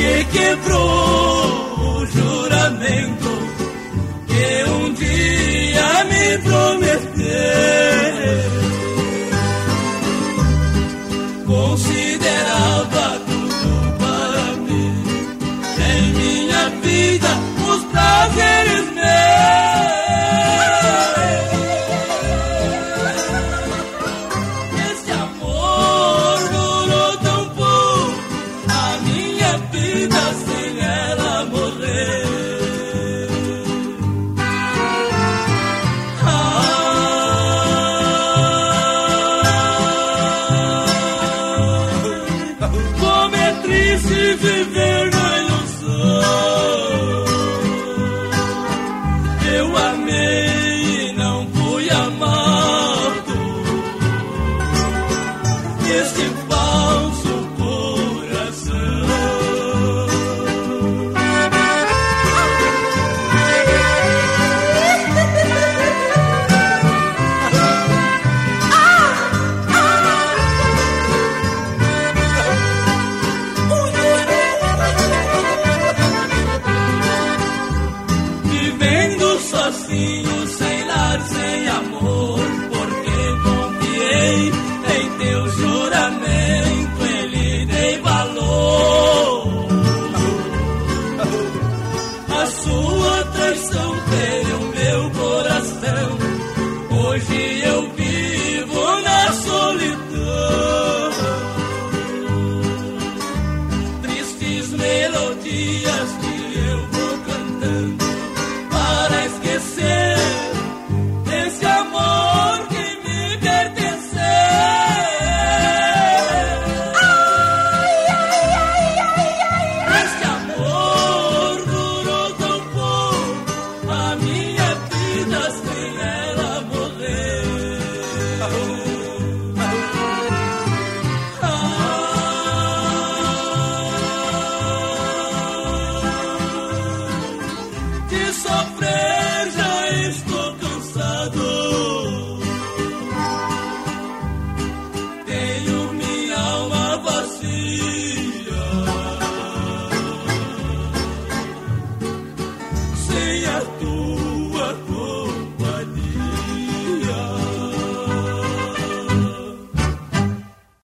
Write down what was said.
que quebrou o juramento que um dia me prometeu. Considerava tudo para mim, em minha vida, os prazeres meus. Esse amor durou tão pouco, a minha vida sem ela morrer. Como é triste viver na ilusão. Eu amei e não fui amado. Este falso coração. Vivendo sozinho, sem lar, sem amor, porque confiei em teu juramento, ele dei valor. A sua traição feriu meu coração, hoje eu vivo na solidão. Tristes melodias que eu vou cantando para esquecer esse amor que me pertenceu. Este amor durou tão pouco, a minha vida sem ela morrer. De sofrer já estou cansado. Tenho minha alma vazia, sem a tua